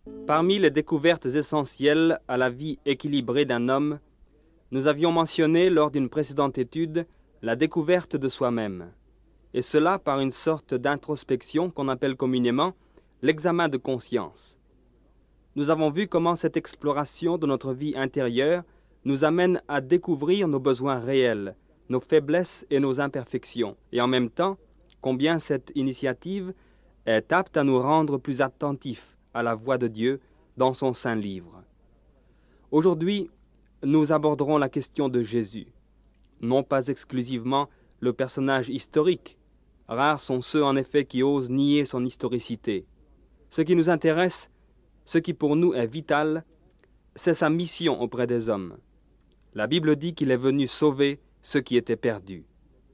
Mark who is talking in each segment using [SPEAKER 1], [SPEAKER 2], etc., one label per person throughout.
[SPEAKER 1] Parmi les découvertes essentielles à la vie équilibrée d'un homme, nous avions mentionné lors d'une précédente étude la découverte de soi-même, et cela par une sorte d'introspection qu'on appelle communément l'examen de conscience. Nous avons vu comment cette exploration de notre vie intérieure nous amène à découvrir nos besoins réels, nos faiblesses et nos imperfections, et en même temps, combien cette initiative est apte à nous rendre plus attentifs à la voix de Dieu dans son saint livre. Aujourd'hui, nous aborderons la question de Jésus, non pas exclusivement le personnage historique. Rares sont ceux en effet qui osent nier son historicité. Ce qui nous intéresse, ce qui pour nous est vital, c'est sa mission auprès des hommes. La Bible dit qu'il est venu sauver ceux qui étaient perdus.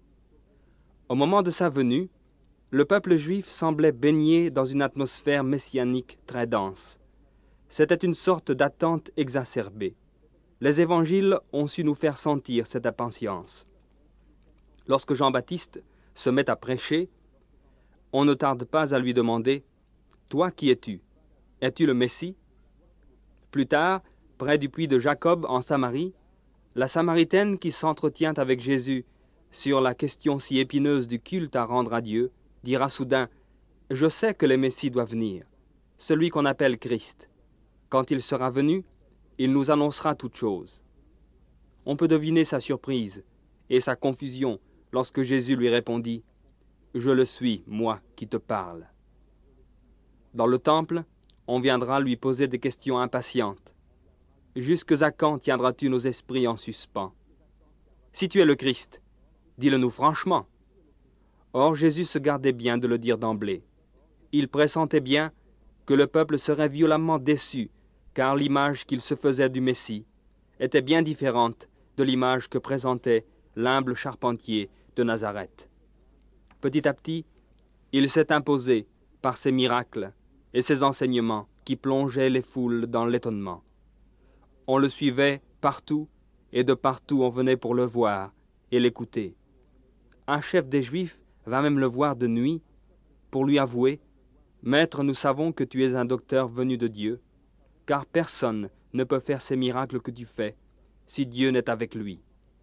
[SPEAKER 1] Au moment de sa venue, le peuple juif semblait baigné dans une atmosphère messianique très dense. C'était une sorte d'attente exacerbée. Les évangiles ont su nous faire sentir cette impatience. Lorsque Jean-Baptiste se met à prêcher, on ne tarde pas à lui demander « Toi, qui es-tu? Es-tu le Messie ?» Plus tard, près du puits de Jacob en Samarie, la Samaritaine qui s'entretient avec Jésus sur la question si épineuse du culte à rendre à Dieu, dira soudain « Je sais que le Messie doit venir, celui qu'on appelle Christ. Quand il sera venu, il nous annoncera toutes choses. » On peut deviner sa surprise et sa confusion lorsque Jésus lui répondit « Je le suis, moi, qui te parle. » Dans le temple, on viendra lui poser des questions impatientes. « Jusque à quand tiendras-tu nos esprits en suspens? Si tu es le Christ, dis-le-nous franchement. » Or Jésus se gardait bien de le dire d'emblée. Il pressentait bien que le peuple serait violemment déçu, car l'image qu'il se faisait du Messie était bien différente de l'image que présentait l'humble charpentier de Nazareth. Petit à petit, il s'est imposé par ses miracles et ses enseignements qui plongeaient les foules dans l'étonnement. On le suivait partout, et de partout on venait pour le voir et l'écouter. Un chef des Juifs va même le voir de nuit pour lui avouer « Maître, nous savons que tu es un docteur venu de Dieu, car personne ne peut faire ces miracles que tu fais si Dieu n'est avec lui. »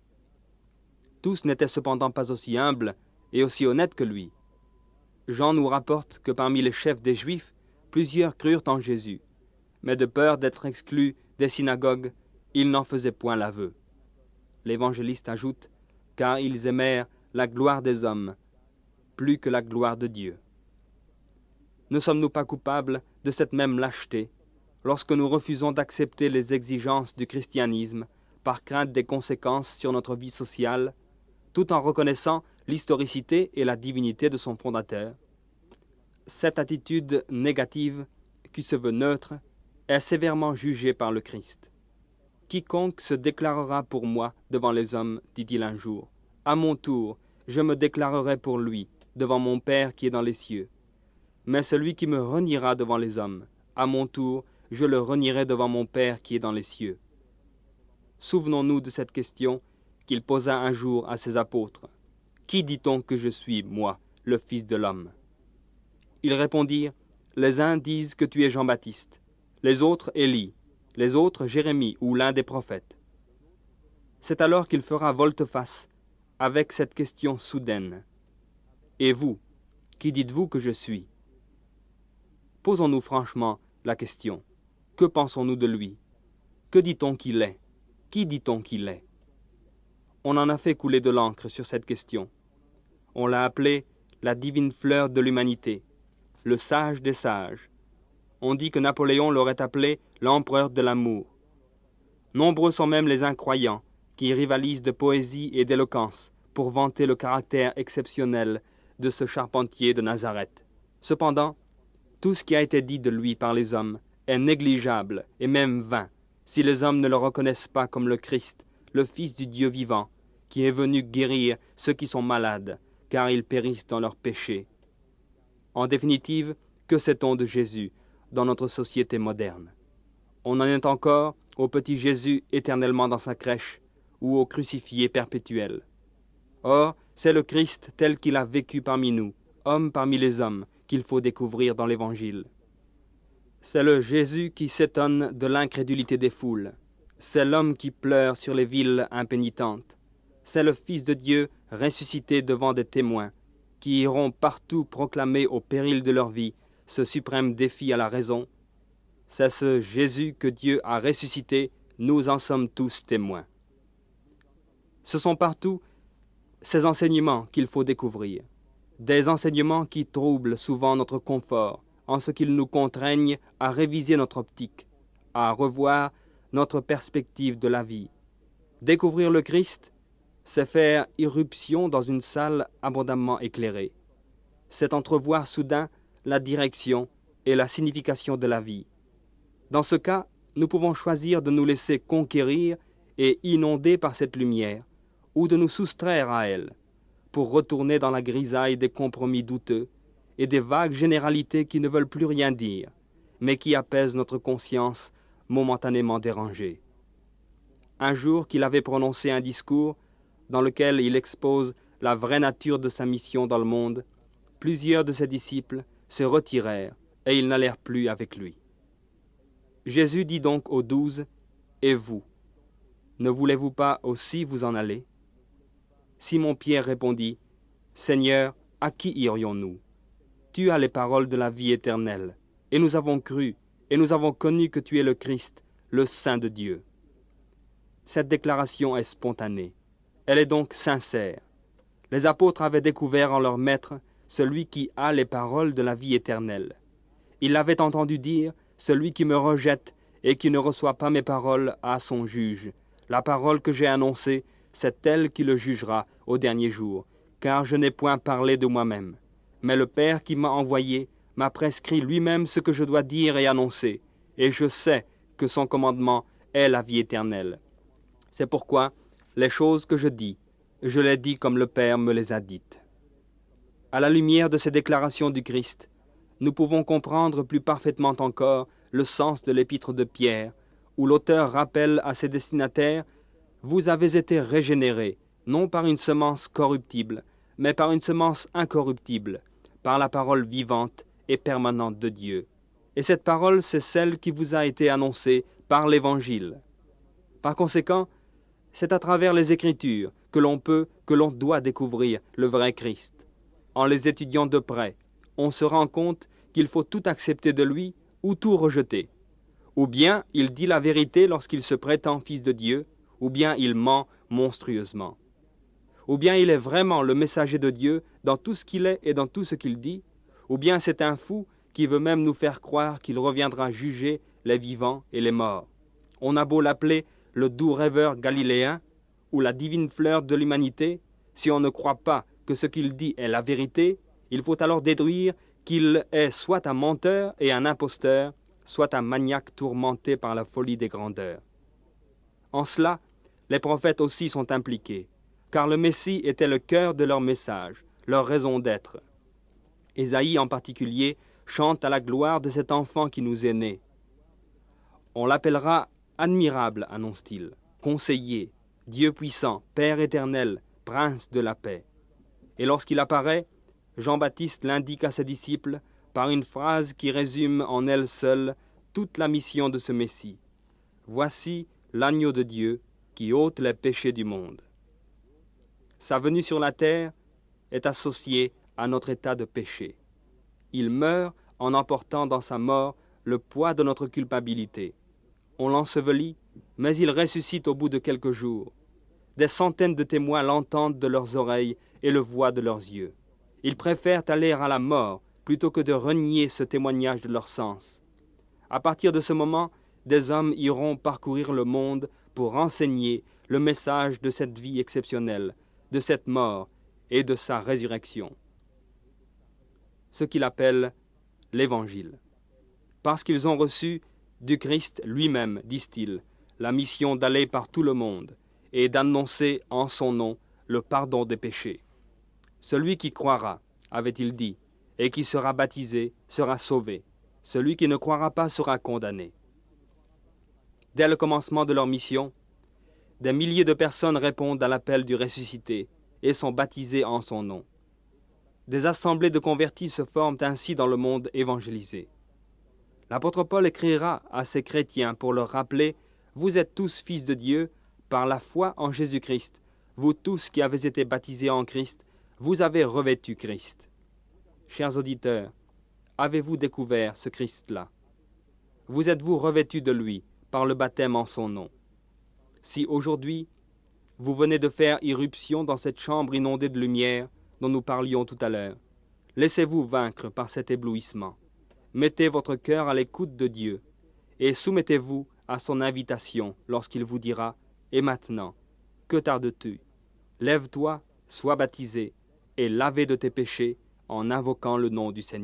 [SPEAKER 1] Tous n'étaient cependant pas aussi humbles et aussi honnêtes que lui. Jean nous rapporte que parmi les chefs des Juifs, plusieurs crurent en Jésus, mais de peur d'être exclus des synagogues, ils n'en faisaient point l'aveu. L'évangéliste ajoute « Car ils aimèrent la gloire des hommes, plus que la gloire de Dieu. » Ne sommes-nous pas coupables de cette même lâcheté lorsque nous refusons d'accepter les exigences du christianisme par crainte des conséquences sur notre vie sociale, tout en reconnaissant l'historicité et la divinité de son fondateur? Cette attitude négative, qui se veut neutre, est sévèrement jugée par le Christ. « Quiconque se déclarera pour moi devant les hommes, dit-il un jour, à mon tour, je me déclarerai pour lui devant mon Père qui est dans les cieux. Mais celui qui me reniera devant les hommes, à mon tour, je le renierai devant mon Père qui est dans les cieux. » Souvenons-nous de cette question qu'il posa un jour à ses apôtres. « Qui dit-on que je suis, moi, le Fils de l'homme » Ils répondirent, « Les uns disent que tu es Jean-Baptiste, les autres Élie, les autres Jérémie ou l'un des prophètes. » C'est alors qu'il fera volte-face avec cette question soudaine. « Et vous, qui dites-vous que je suis » Posons-nous franchement la question. Que pensons-nous de lui? Que dit-on qu'il est? Qui dit-on qu'il est? On en a fait couler de l'encre sur cette question. On l'a appelé la divine fleur de l'humanité, le sage des sages. On dit que Napoléon l'aurait appelé l'empereur de l'amour. Nombreux sont même les incroyants qui rivalisent de poésie et d'éloquence pour vanter le caractère exceptionnel de ce charpentier de Nazareth. Cependant, tout ce qui a été dit de lui par les hommes est négligeable et même vain si les hommes ne le reconnaissent pas comme le Christ, le Fils du Dieu vivant, qui est venu guérir ceux qui sont malades, car ils périssent dans leurs péchés. En définitive, que sait-on de Jésus dans notre société moderne? On en est encore au petit Jésus éternellement dans sa crèche ou au crucifié perpétuel. Or, c'est le Christ tel qu'il a vécu parmi nous, homme parmi les hommes, qu'il faut découvrir dans l'Évangile. C'est le Jésus qui s'étonne de l'incrédulité des foules. C'est l'homme qui pleure sur les villes impénitentes. C'est le Fils de Dieu ressuscité devant des témoins, qui iront partout proclamer au péril de leur vie ce suprême défi à la raison. C'est ce Jésus que Dieu a ressuscité, nous en sommes tous témoins. Ce sont partout ces enseignements qu'il faut découvrir, des enseignements qui troublent souvent notre confort, en ce qu'ils nous contraignent à réviser notre optique, à revoir notre perspective de la vie. Découvrir le Christ, c'est faire irruption dans une salle abondamment éclairée. C'est entrevoir soudain la direction et la signification de la vie. Dans ce cas, nous pouvons choisir de nous laisser conquérir et inonder par cette lumière, ou de nous soustraire à elle, pour retourner dans la grisaille des compromis douteux et des vagues généralités qui ne veulent plus rien dire, mais qui apaisent notre conscience momentanément dérangée. Un jour qu'il avait prononcé un discours dans lequel il expose la vraie nature de sa mission dans le monde, plusieurs de ses disciples se retirèrent et ils n'allèrent plus avec lui. Jésus dit donc aux 12, « Et vous, ne voulez-vous pas aussi vous en aller ?» Simon-Pierre répondit, « Seigneur, à qui irions-nous? Tu as les paroles de la vie éternelle, et nous avons cru, et nous avons connu que tu es le Christ, le Saint de Dieu. » Cette déclaration est spontanée. Elle est donc sincère. Les apôtres avaient découvert en leur maître celui qui a les paroles de la vie éternelle. Ils l'avaient entendu dire, « Celui qui me rejette et qui ne reçoit pas mes paroles a son juge. La parole que j'ai annoncée, c'est elle qui le jugera au dernier jour, car je n'ai point parlé de moi-même. Mais le Père qui m'a envoyé m'a prescrit lui-même ce que je dois dire et annoncer, et je sais que son commandement est la vie éternelle. C'est pourquoi les choses que je dis, je les dis comme le Père me les a dites. » À la lumière de ces déclarations du Christ, nous pouvons comprendre plus parfaitement encore le sens de l'épître de Pierre, où l'auteur rappelle à ses destinataires « Vous avez été régénérés, non par une semence corruptible, mais par une semence incorruptible, par la parole vivante et permanente de Dieu. Et cette parole, c'est celle qui vous a été annoncée par l'Évangile. Par conséquent, c'est à travers les Écritures que l'on doit découvrir le vrai Christ. En les étudiant de près, on se rend compte qu'il faut tout accepter de lui ou tout rejeter. Ou bien il dit la vérité lorsqu'il se prétend fils de Dieu, ou bien il ment monstrueusement. Ou bien il est vraiment le messager de Dieu dans tout ce qu'il est et dans tout ce qu'il dit, ou bien c'est un fou qui veut même nous faire croire qu'il reviendra juger les vivants et les morts. On a beau l'appeler le doux rêveur galiléen ou la divine fleur de l'humanité, si on ne croit pas que ce qu'il dit est la vérité, il faut alors déduire qu'il est soit un menteur et un imposteur, soit un maniaque tourmenté par la folie des grandeurs. En cela, les prophètes aussi sont impliqués, car le Messie était le cœur de leur message, leur raison d'être. Ésaïe en particulier chante à la gloire de cet enfant qui nous est né. On l'appellera admirable, annonce-t-il, conseiller, Dieu puissant, Père éternel, prince de la paix. Et lorsqu'il apparaît, Jean-Baptiste l'indique à ses disciples par une phrase qui résume en elle seule toute la mission de ce Messie. Voici l'agneau de Dieu qui ôte les péchés du monde. Sa venue sur la terre est associée à notre état de péché. Il meurt en emportant dans sa mort le poids de notre culpabilité. On l'ensevelit, mais il ressuscite au bout de quelques jours. Des centaines de témoins l'entendent de leurs oreilles et le voient de leurs yeux. Ils préfèrent aller à la mort plutôt que de renier ce témoignage de leurs sens. À partir de ce moment, des hommes iront parcourir le monde pour enseigner le message de cette vie exceptionnelle, de cette mort et de sa résurrection. Ce qu'il appelle l'Évangile. Parce qu'ils ont reçu du Christ lui-même, disent-ils, la mission d'aller par tout le monde et d'annoncer en son nom le pardon des péchés. Celui qui croira, avait-il dit, et qui sera baptisé sera sauvé. Celui qui ne croira pas sera condamné. Dès le commencement de leur mission, des milliers de personnes répondent à l'appel du ressuscité et sont baptisées en son nom. Des assemblées de convertis se forment ainsi dans le monde évangélisé. L'apôtre Paul écrira à ces chrétiens pour leur rappeler « Vous êtes tous fils de Dieu par la foi en Jésus-Christ. Vous tous qui avez été baptisés en Christ, vous avez revêtu Christ. » Chers auditeurs, avez-vous découvert ce Christ-là? Vous êtes-vous revêtus de lui par le baptême en son nom? Si aujourd'hui, vous venez de faire irruption dans cette chambre inondée de lumière dont nous parlions tout à l'heure, laissez-vous vaincre par cet éblouissement. Mettez votre cœur à l'écoute de Dieu et soumettez-vous à son invitation lorsqu'il vous dira « Et maintenant, que tardes-tu? Lève-toi, sois baptisé et lavé de tes péchés en invoquant le nom du Seigneur. »